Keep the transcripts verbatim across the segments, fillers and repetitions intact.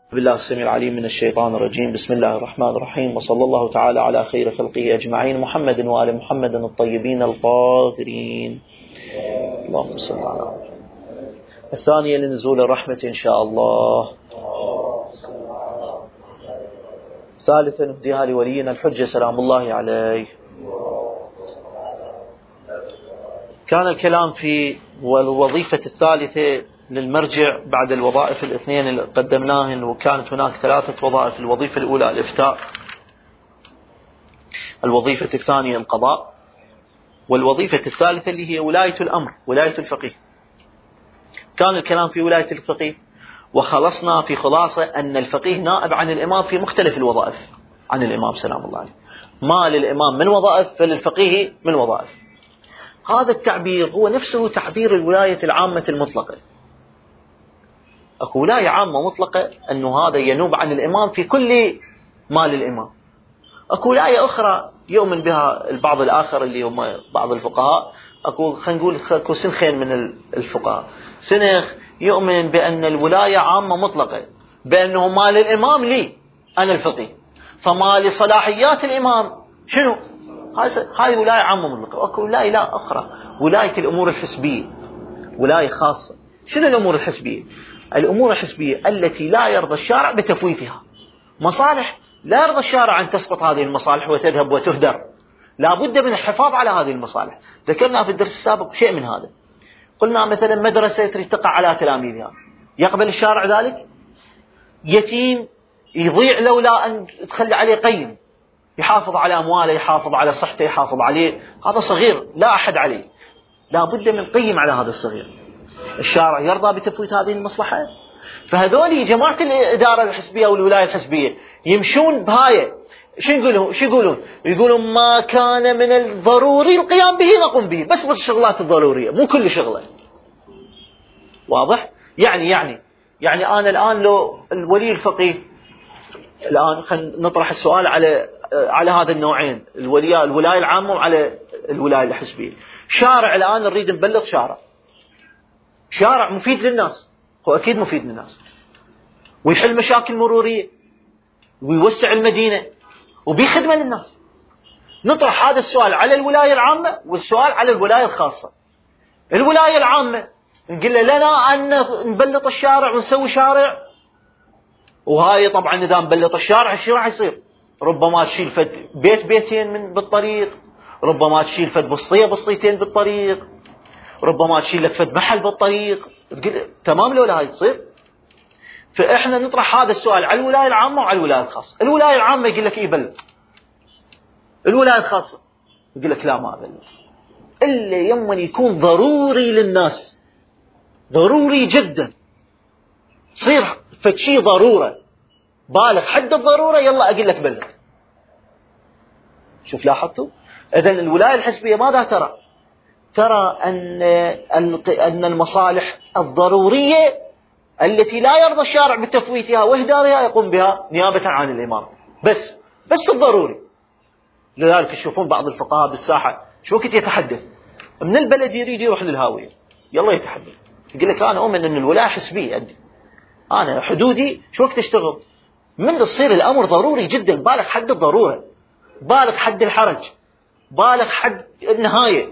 بالله السميع العليم من الشيطان الرجيم. بسم الله الرحمن الرحيم، وصلى الله تعالى على خير خلقه أجمعين، محمد وآل محمد الطيبين الطاهرين. اللهم صل على محمد. الثانية لنزول الرحمة إن شاء الله. ثالثا نهديها لولينا الحجة سلام الله عليه. كان الكلام في الوظيفة الثالثة للمرجع بعد الوظائف الاثنين اللي قدمناهن، وكانت هناك ثلاثة وظائف. الوظيفة الأولى الإفتاء، الوظيفة الثانية القضاء، والوظيفة الثالثة اللي هي ولاية الأمر، ولاية الفقيه. كان الكلام في ولاية الفقيه، وخلصنا في خلاصة أن الفقيه نائب عن الإمام في مختلف الوظائف عن الإمام سلام الله عليه. ما للإمام من وظائف فللفقيه من وظائف. هذا التعبير هو نفسه تعبير الولاية العامة المطلقة. أكو ولاية عامة مطلقة أنه هذا ينوب عن الإمام في كل ما للإمام. أكو ولاية أخرى يؤمن بها البعض الآخر اللي هم بعض الفقهاء، أكو خلينا نقول أكو سنخين من الفقهاء. سنخ يؤمن بأن الولاية عامة مطلقة، بأنه ما للإمام لي أنا الفقيه، فما لصلاحيات الإمام شنو؟ هاي ولاية عامة مطلقة. وأكو ولاية لا أخرى، ولاية الأمور الحسبية، ولاية خاصة. شنو الأمور الحسبية؟ الأمور الحسبية التي لا يرضى الشارع بتفويتها. مصالح لا يرضى الشارع أن تسقط هذه المصالح وتذهب وتهدر، لا بد من الحفاظ على هذه المصالح. ذكرنا في الدرس السابق شيء من هذا. قلنا مثلا مدرسة تريد تقع على تلاميذها، يقبل الشارع ذلك؟ يتيم يضيع لولا أن تخلي عليه قيم، يحافظ على أمواله، يحافظ على صحته، يحافظ عليه، هذا صغير لا أحد عليه، لا بد من قيم على هذا الصغير. الشارع يرضى بتفويت هذه المصلحة؟ فهذول جماعة الإدارة الحزبية والولاية الحزبية يمشون بهاي. شو يقولون؟ شو يقولون؟ يقولون ما كان من الضروري القيام به نقوم به، بس بالشغلات الضرورية، مو كل شغلة. واضح؟ يعني يعني يعني أنا الآن لو الولي الفقيه، الآن خلينا نطرح السؤال على على هذا النوعين، الولاية الولاية العامة وعلى الولاية الحزبية. شارع الآن نريد نبلغ شارع، شارع مفيد للناس، هو أكيد مفيد للناس، ويحل مشاكل مرورية، ويوسع المدينة، وبيخدمة للناس. نطرح هذا السؤال على الولاية العامة والسؤال على الولاية الخاصة. الولاية العامة نقول له لنا أن نبلط الشارع ونسوي شارع، وهاي طبعا إذا نبلط الشارع شو راح يصير؟ ربما تشيل فد بيت بيتين من بالطريق، ربما تشيل فد بسطية بسطيتين بالطريق، ربما تشيل لك فد محل بالطريق. تقول تمام لو لا هاي تصير؟ فإحنا نطرح هذا السؤال على الولاية العامة وعلى الولاية الخاصة. الولاية العامة يقول لك إيه بلد، الولاية الخاصة يقول لك لا ما بلد، إلا يمن يكون ضروري للناس، ضروري جدا، صير فشي ضرورة بالغ حد الضرورة، يلا أقول لك بلد. شوف لاحظتوا؟ إذن الولاية الحزبية ماذا ترى؟ ترى أن أن المصالح الضرورية التي لا يرضى الشارع بتفويتها وإهدارها يقوم بها نيابة عن الإمام، بس بس الضروري. لذلك تشوفون بعض الفقهاء بالساحة شو وقت يتحدث من البلد يريد يروح للهاوية، يلا يتحدث، يقول لك أنا أؤمن أن الولاية حزبية، أدي أنا حدودي شو وقت أشتغل. من تصير الأمر ضروري جدا، بالغ حد الضرورة، بالغ حد الحرج، بالغ حد النهاية،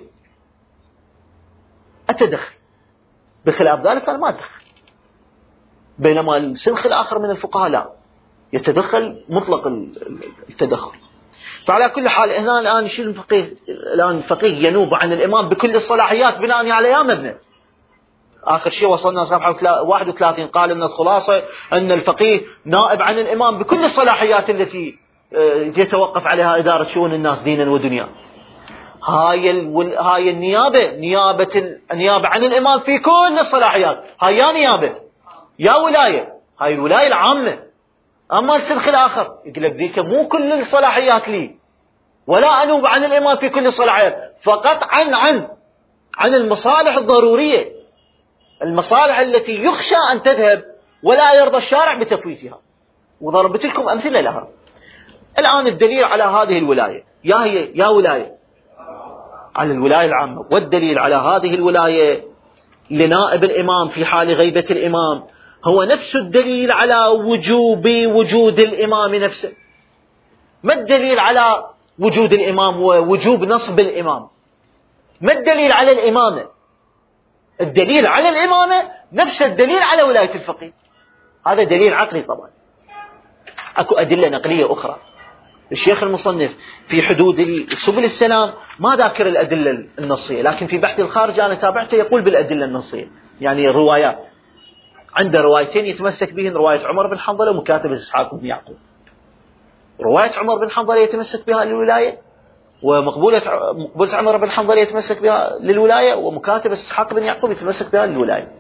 أتدخل. بخلاف ذلك أنا ما أتدخل. بينما السنخ الآخر من الفقهاء لا، يتدخل مطلق التدخل. فعلى كل حال هنا الآن يشيل الفقيه، الآن الفقيه ينوب عن الإمام بكل الصلاحيات بناء على يا مبنى. آخر شيء وصلنا صفحة واحد وثلاثين، قال أن الخلاصة أن الفقيه نائب عن الإمام بكل الصلاحيات التي يتوقف عليها إدارة شؤون الناس دينا ودنيا. هاي الول... هاي النيابة، نيابة النيابة عن الإمام في كل الصلاحيات، هاي يا نيابة يا ولاية، هاي الولاية العامة. أما السنخ الآخر يقول لك ذيك مو كل الصلاحيات لي، ولا أنوب عن الإمام في كل الصلاحيات، فقط عن عن عن المصالح الضرورية، المصالح التي يخشى أن تذهب ولا يرضى الشارع بتفويتها. وضربت لكم أمثلة لها. الآن الدليل على هذه الولاية يا هي يا ولاية على الولاية العامة، والدليل على هذه الولاية لنائب الإمام في حال غيبة الإمام هو نفس الدليل على وجوب وجود الإمام نفسه. ما الدليل على وجود الإمام ووجوب نصب الإمام؟ ما الدليل على الإمامة؟ الدليل على الإمامة نفس الدليل على ولاية الفقيه. هذا دليل عقلي. طبعا أكو أدلة نقلية أخرى. الشيخ المصنف في حدود سبل السلام ما ذاكر الأدلة النصية، لكن في بحث الخارج أنا تابعته يقول بالأدلة النصية، يعني الروايات. عنده روايتين يتمسك بهن، رواية عمر بن حنظلة ومكاتبة إسحاق بن يعقوب. رواية عمر بن حنظلة يتمسك بها للولاية، ومقبولة مقبولة عمر بن حنظلة يتمسك بها للولاية، ومكاتبة إسحاق بن يعقوب يتمسك بها للولاية.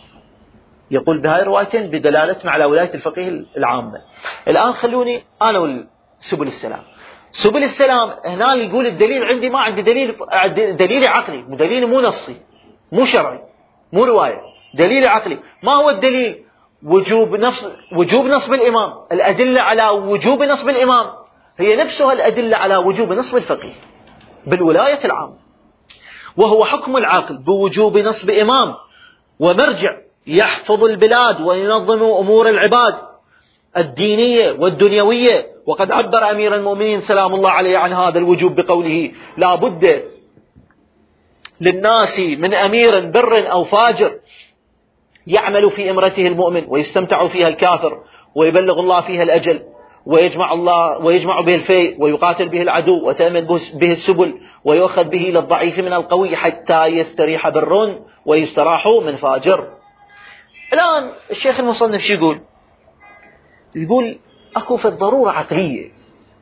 يقول بهاي الروايتين بدلالتنا على ولاية الفقيه العامة. الآن خلوني أنا والسبل السلام. سبل السلام هنا يقول الدليل عندي ما عندي دليل، دليل عقلي، دليل مو نصي مو شرعي مو رواية، دليل عقلي. ما هو الدليل؟ وجوب نصب وجوب نصب الإمام. الأدلة على وجوب نصب الإمام هي نفسها الأدلة على وجوب نصب الفقيه بالولاية العامة، وهو حكم العاقل بوجوب نصب إمام ومرجع يحفظ البلاد وينظم أمور العباد الدينية والدنيوية. وقد عبر أمير المؤمنين سلام الله عليه عن هذا الوجوب بقوله: لا بد للناس من أمير بر أو فاجر يعمل في إمرته المؤمن ويستمتع فيها الكافر ويبلغ الله فيها الأجل ويجمع الله ويجمع به الفيء ويقاتل به العدو وتأمن به السبل ويؤخذ به للضعيف من القوي حتى يستريح بر ويستراح من فاجر. الآن الشيخ المصنف شو يقول؟ يقول أكو في الضرورة عقلية،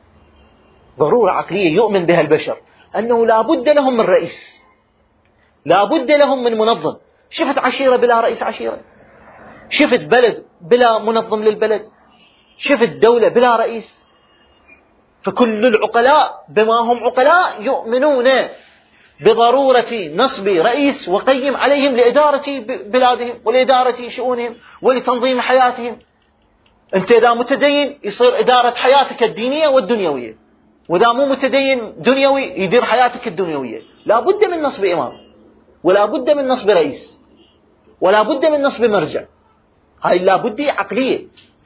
ضرورة عقلية يؤمن بها البشر، أنه لا بد لهم من رئيس، لا بد لهم من منظم. شفت عشيرة بلا رئيس عشيرة؟ شفت بلد بلا منظم للبلد؟ شفت دولة بلا رئيس؟ فكل العقلاء بما هم عقلاء يؤمنون بضرورة نصب رئيس وقيم عليهم لإدارة بلادهم ولإدارة شؤونهم ولتنظيم حياتهم. أنت إذا متدين يصير إدارة حياتك الدينية والدنيوية، وإذا مو متدين دنيوي يدير حياتك الدنيوية. لا بد من نصب إمام، ولا بد من نصب رئيس، ولا بد من نصب مرجع. هاي لا بد عقلية.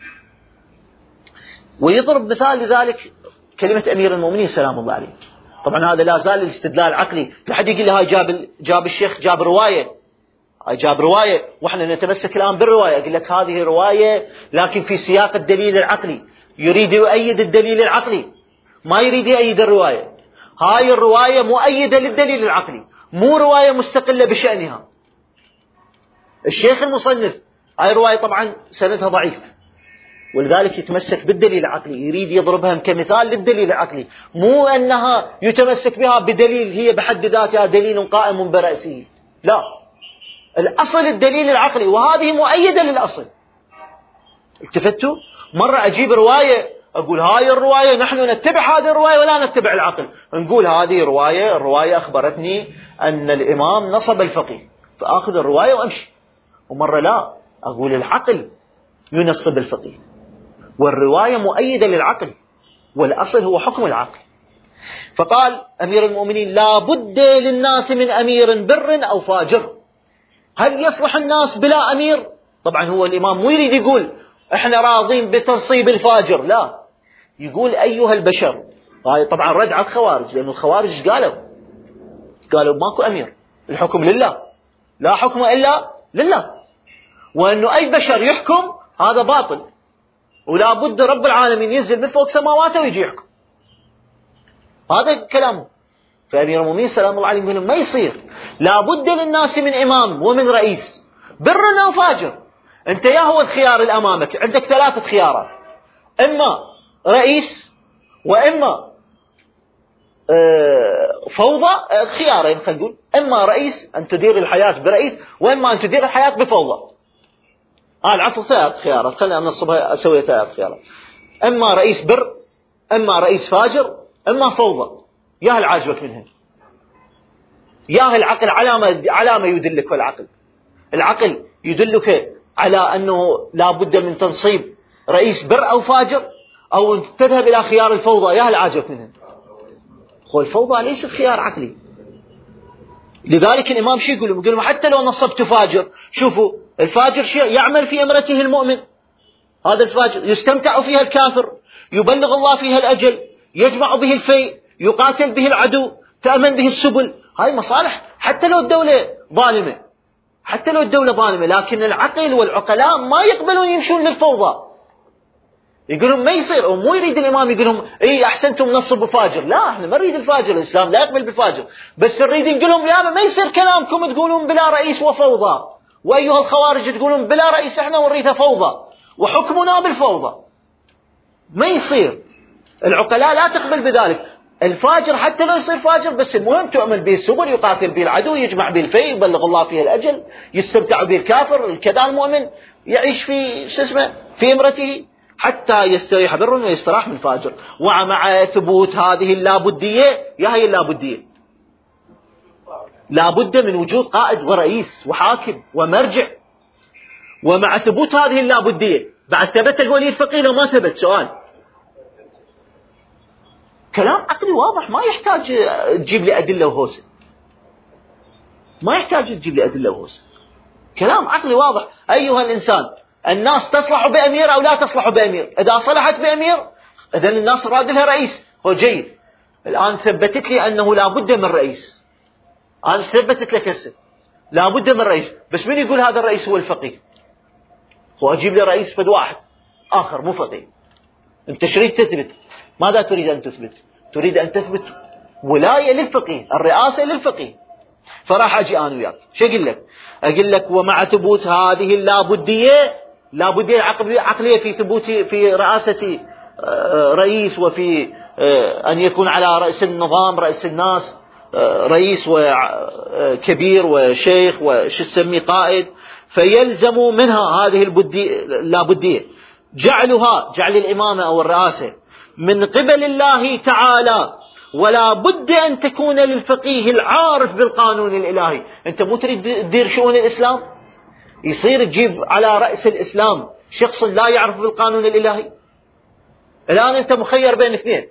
ويضرب مثال لذلك كلمة أمير المؤمنين سلام الله عليه. طبعا هذا لا زال الاستدلال عقلي. لحد يقول لي هاي جاب جاب الشيخ جاب رواية، هاي جاب رواية وإحنا نتمسك الآن بالرواية. أقول لك هذه رواية لكن في سياق الدليل العقلي، يريد يؤيد الدليل العقلي، ما يريد يؤيد الرواية. هاي الرواية مؤيدة للدليل العقلي، مو رواية مستقلة بشأنها. الشيخ المصنف هاي رواية طبعا سندها ضعيف، ولذلك يتمسك بالدليل العقلي، يريد يضربها كمثال للدليل العقلي، مو أنها يتمسك بها بدليل هي بحد ذاتها دليل قائم برأسه. لا، الأصل الدليل العقلي، وهذه مؤيدة للأصل. التفتوا؟ مرة أجيب رواية أقول هاي الرواية نحن نتبع هذه الرواية ولا نتبع العقل، نقول هذه رواية الرواية أخبرتني أن الإمام نصب الفقيه فأخذ الرواية وأمشي. ومرة لا، أقول العقل ينصب الفقيه والرواية مؤيدة للعقل، والأصل هو حكم العقل. فقال أمير المؤمنين: لا بد للناس من أمير بر أو فاجر. هل يصلح الناس بلا أمير؟ طبعا هو الإمام مو يريد يقول احنا راضين بتنصيب الفاجر، لا، يقول أيها البشر. هاي طبعا رد على الخوارج، لأن الخوارج قالوا قالوا ماكو أمير، الحكم لله، لا حكم إلا لله، وأنه أي بشر يحكم هذا باطل، ولا بد رب العالمين ينزل من فوق سماواته ويجي يحكم. هذا كلامه. فأمير المؤمنين سلام الله عليه يقول ما يصير، لا بد للناس من إمام ومن رئيس بر أو فاجر. أنت يا هو الخيار الأمامك، عندك ثلاثة خيارات: إما رئيس، وإما فوضى، خيارين خلينا نقول، إما رئيس أن تدير الحياة برئيس، وإما أن تدير الحياة بفوضى. آه العفو ثلاث خيارات، خلينا نصبها أسوي ثلاث خيارات: إما رئيس بر، إما رئيس فاجر، إما فوضى. يا هل عاجبك منها؟ يا هل العقل علامة علامة يدلك، والعقل العقل يدلك على أنه لا بد من تنصيب رئيس بر أو فاجر، أو تذهب إلى خيار الفوضى. يا هل عاجبك منها؟ هو الفوضى ليست خيار عقلي، لذلك الإمام شو يقول؟ يقول حتى لو نصبت فاجر، شوفوا الفاجر شيء يعمل في أمرته المؤمن، هذا الفاجر يستمتع فيها الكافر، يبلغ الله فيها الأجل، يجمع به الفيء، يقاتل به العدو، تأمن به السبل. هاي مصالح حتى لو الدولة ظالمة، حتى لو الدولة ظالمة، لكن العقل والعقلاء ما يقبلون يمشون للفوضى. يقولون ما يصير، ومو يريد الإمام يقولهم اي أحسنتم نصبوا فاجر، لا احنا ما نريد الفاجر، الإسلام لا يقبل بالفاجر، بس نريد نقولهم يا ما يصير كلامكم تقولون بلا رئيس وفوضى، وأيها الخوارج تقولون بلا رئيس احنا ونريدها فوضى وحكمنا بالفوضى. ما يصير، العقلاء لا تقبل بذلك. الفاجر حتى لو يصير فاجر بس المهم تؤمن به السبل، يقاتل به العدو، يجمع به الفيء، يبلغ الله فيه الأجل، يستمتع به الكافر، كذا المؤمن يعيش في شو اسمه في امرته حتى يستريح بر ويستراح من فاجر. ومع ثبوت هذه اللابدية، يا هي اللابدية لابد من وجود قائد ورئيس وحاكم ومرجع. ومع ثبوت هذه اللابدية بعد ثبت الولي الفقيه لو ما ثبت؟ سؤال، كلام عقلي واضح، ما يحتاج تجيب لي أدلة وهوسة، ما يحتاج تجيب لي أدلة وهوسة، كلام عقلي واضح. أيها الإنسان، الناس تصلح بأمير أو لا تصلح بأمير؟ إذا صلحت بأمير إذن الناس راد لها رئيس، هو جيد. الآن ثبتت لي أنه لا بد من رئيس، أنا ثبتت لك هسه لا بد من رئيس، بس من يقول هذا الرئيس هو الفقيه؟ هو أجيب لي رئيس فد واحد آخر مو فقيه. أنت شريد تثبت، ماذا تريد أن تثبت؟ تريد أن تثبت ولاية للفقيه، الرئاسة للفقيه. فراح أجي أنا وياك شو أقول لك؟ أقول لك ومع ثبوت هذه اللابدية، لابدية عقلية في ثبوت في رئاسة رئيس، وفي أن يكون على رأس النظام رأس الناس رئيس وكبير وشيخ وشو تسميه قائد، فيلزم منها هذه اللابدية جعلها جعل الإمامة أو الرئاسة من قبل الله تعالى، ولا بد أن تكون للفقيه العارف بالقانون الإلهي. أنت مو تريد تدير شؤون الإسلام، يصير تجيب على رأس الإسلام شخص لا يعرف بالقانون الإلهي؟ الآن أنت مخير بين اثنين،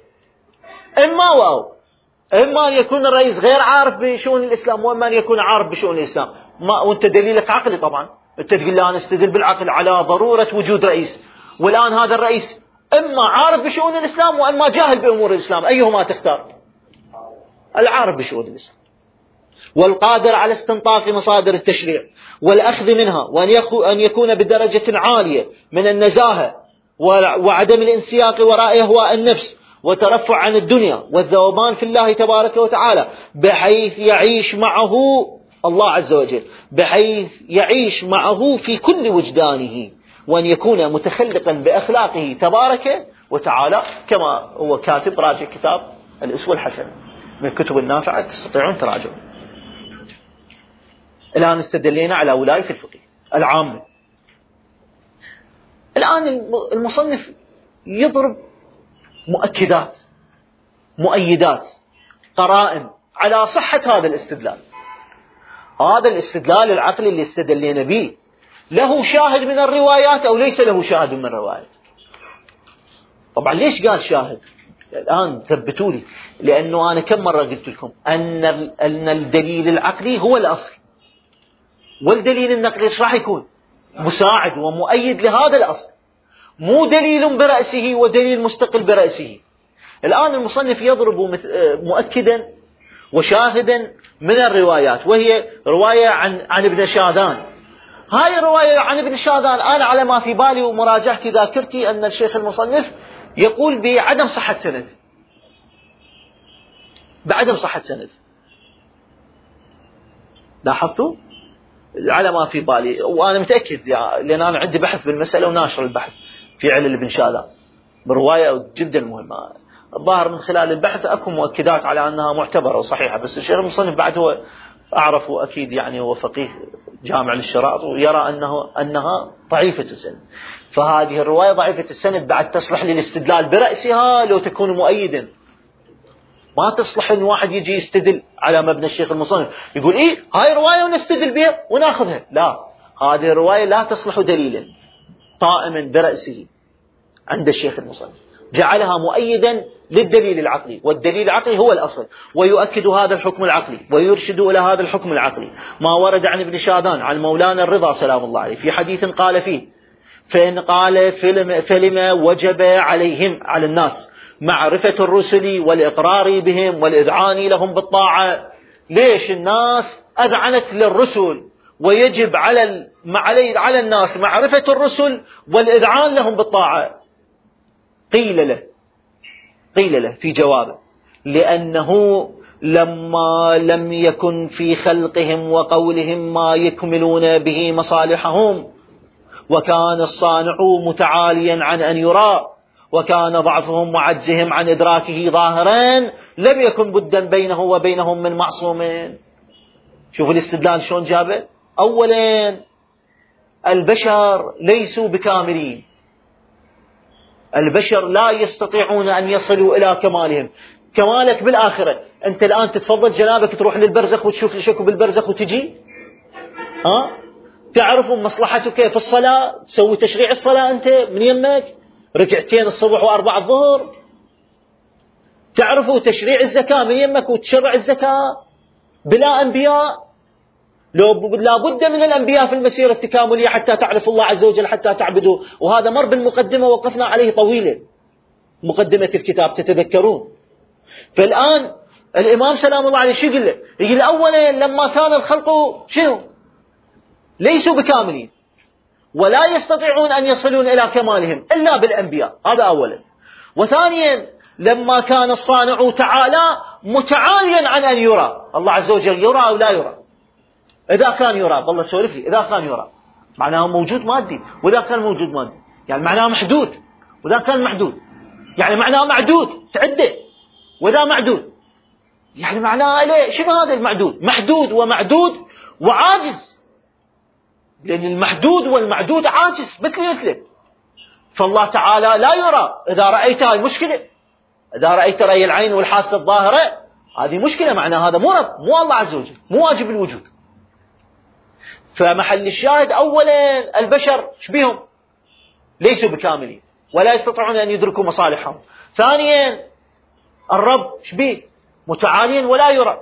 إما واو، إما أن يكون الرئيس غير عارف بشؤون الإسلام، وإما أن يكون عارف بشؤون الإسلام. ما وأنت دليلك عقلي طبعا، أنت تقول لي أنا استدل بالعقل على ضرورة وجود رئيس، والآن هذا الرئيس إما عارف بشؤون الإسلام وإما جاهل بأمور الإسلام، أيهما تختار؟ العارف بشؤون الإسلام والقادر على استنطاق مصادر التشريع والأخذ منها، وأن يكون بدرجة عالية من النزاهة وعدم الانسياق وراء أهواء النفس وترفع عن الدنيا والذوبان في الله تبارك وتعالى، بحيث يعيش معه الله عز وجل، بحيث يعيش معه في كل وجدانه، وأن يكون متخلقا بأخلاقه تبارك وتعالى، كما هو كاتب راجع كتاب الأسوة الحسنة من الكتب النافعة تستطيعون تراجعوا. الآن استدلينا على ولاية الفقيه العامة. الآن المصنف يضرب مؤكدات مؤيدات قرائن على صحة هذا الاستدلال. هذا الاستدلال العقلي اللي استدلينا به له شاهد من الروايات أو ليس له شاهد من الروايات؟ طبعا ليش قال شاهد؟ الآن ثبتوا لي، لأنه أنا كم مرة قلت لكم أن أن الدليل العقلي هو الأصل، والدليل النقلي ايش راح يكون؟ مساعد ومؤيد لهذا الأصل، مو دليل برأسه ودليل مستقل برأسه. الآن المصنف يضرب مؤكدا وشاهدا من الروايات، وهي رواية عن عن ابن شاذان. هاي الرواية عن ابن شاذان أنا على ما في بالي ومراجعتي ذاكرتي أن الشيخ المصنف يقول بعدم صحة سند، بعدم صحة سند. لاحظتوا؟ على ما في بالي، وأنا متأكد لأن أنا عندي بحث بالمسألة وناشر البحث في علل ابن شاذان برواية جدا مهمة. الظاهر من خلال البحث أكو مؤكدات على أنها معتبرة وصحيحة، بس الشيخ المصنف بعد هو أعرفه أكيد يعني هو فقيه جامع للشرائط ويرى أنه أنها ضعيفة السند. فهذه الرواية ضعيفة السند بعد تصلح للاستدلال برأسها لو تكون مؤيدا، ما تصلح أن واحد يجي يستدل على مبنى الشيخ المصنف يقول إيه هاي رواية ونستدل بها وناخذها. لا، هذه الرواية لا تصلح دليلا قائما برأسه عند الشيخ المصنف، جعلها مؤيدا للدليل العقلي، والدليل العقلي هو الأصل، ويؤكد هذا الحكم العقلي ويرشد إلى هذا الحكم العقلي ما ورد عن ابن شادان عن مولانا الرضا سلام الله عليه في حديث قال فيه: فإن قال فلما وجب عليهم على الناس معرفة الرسل والإقرار بهم والإذعان لهم بالطاعة. ليش الناس أذعنت للرسل ويجب على على الناس معرفة الرسل والإذعان لهم بالطاعة؟ قيل له قيل له في جوابه: لأنه لما لم يكن في خلقهم وقولهم ما يكملون به مصالحهم، وكان الصانع متعاليا عن أن يرى، وكان ضعفهم وعجزهم عن إدراكه ظاهرا، لم يكن بدا بينه وبينهم من معصومين. شوفوا الاستدلال شلون جابه. أولا البشر ليسوا بكاملين، البشر لا يستطيعون أن يصلوا إلى كمالهم. كمالك بالآخرة. أنت الآن تتفضل جنابك تروح للبرزخ وتشوف شكو بالبرزخ وتجي ها؟ تعرف مصلحتك في الصلاة، تسوي تشريع الصلاة أنت من يمك ركعتين الصبح وأربع الظهر. تعرفوا تشريع الزكاة من يمك وتشرع الزكاة بلا أنبياء. لا بد من الأنبياء في المسيرة التكاملية حتى تعرف الله عز وجل، حتى تعبدوه. وهذا مر بالمقدمة وقفنا عليه طويلا، مقدمة الكتاب تتذكرون. فالآن الإمام سلام الله عليه شو يقول له؟ يقول أولا لما كان الخلق شنو؟ ليسوا بكاملين ولا يستطيعون أن يصلون إلى كمالهم إلا بالأنبياء، هذا أولا. وثانيا لما كان الصانع تعالى متعاليا عن أن يرى، الله عز وجل يرى أو لا يرى. إذا كان يرى، والله سولف لي، إذا كان يرى معناه موجود مادي، وإذا كان موجود مادي يعني معناه محدود، وإذا كان محدود يعني معناه معدود تعده، وإذا معدود يعني معناه ليه شنو هذا المعدود؟ محدود ومعدود وعاجز، لأن المحدود والمعدود عاجز مثل مثله. فالله تعالى لا يرى. إذا رأيت هاي مشكلة، إذا رأيت رأي العين والحاسة الظاهرة هذه مشكلة، معناه هذا مو رب، مو الله عز وجل، مو واجب الوجود. فمحل الشاهد أولا البشر شبيهم ليسوا بكاملين ولا يستطيعون أن يدركوا مصالحهم. ثانيا الرب شبيه متعاليا ولا يرى.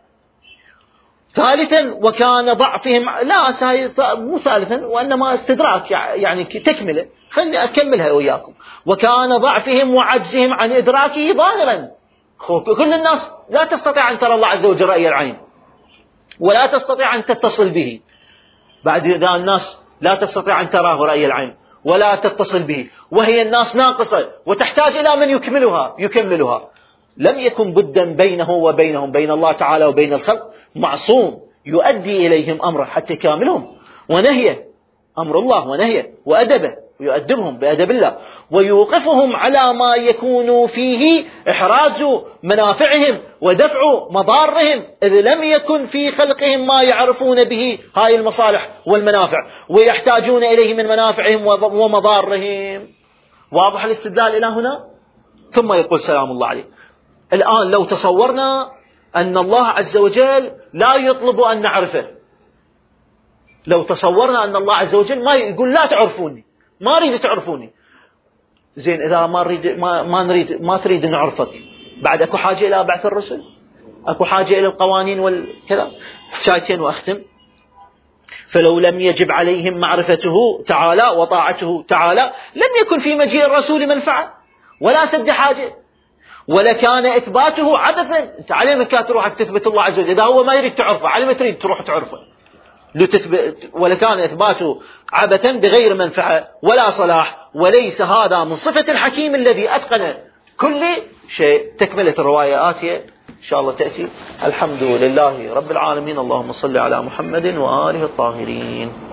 ثالثا وكان ضعفهم، لا مو ثالثا وإنما استدراك يعني تكمله، خلني أكملها وياكم. وكان ضعفهم وعجزهم عن إدراكه ظاهرا. كل الناس لا تستطيع أن ترى الله عز وجل رأي العين، ولا تستطيع أن تتصل به. بعد ذا الناس لا تستطيع أن تراه رأي العين ولا تتصل به، وهي الناس ناقصة وتحتاج إلى من يكملها يكملها. لم يكن بدا بينه وبينهم، بين الله تعالى وبين الخلق، معصوم يؤدي إليهم أمره حتى كاملهم ونهيه، أمر الله ونهيه وأدبه، ويؤدبهم بأدب الله، ويوقفهم على ما يكون فيه إحراز منافعهم ودفع مضارهم، إذ لم يكن في خلقهم ما يعرفون به هاي المصالح والمنافع ويحتاجون إليه من منافعهم ومضارهم. واضح الاستدلال إلى هنا؟ ثم يقول سلام الله عليه: الآن لو تصورنا أن الله عز وجل لا يطلب أن نعرفه، لو تصورنا أن الله عز وجل ما يقول لا تعرفوني، ما أريد تعرفوني، زين إذا ما نريد ما, ما نريد ما تريد نعرفك، بعد أكو حاجة إلى بعث الرسل؟ أكو حاجة إلى القوانين والكذا؟ حكايتين وأختم. فلو لم يجب عليهم معرفته تعالى وطاعته تعالى لم يكن في مجيء الرسول منفعة ولا سد حاجة، ولكان إثباته عبثا. أنت على من كان تروح تثبت الله عز وجل إذا هو ما يريد تعرفه؟ على ما تريد تروح تعرفه؟ ولكان إثباته عبثا بغير منفعة ولا صلاح، وليس هذا من صفة الحكيم الذي أتقن كل شيء. تكملة الرواية آتية إن شاء الله تأتي. الحمد لله رب العالمين، اللهم صل على محمد وآله الطاهرين.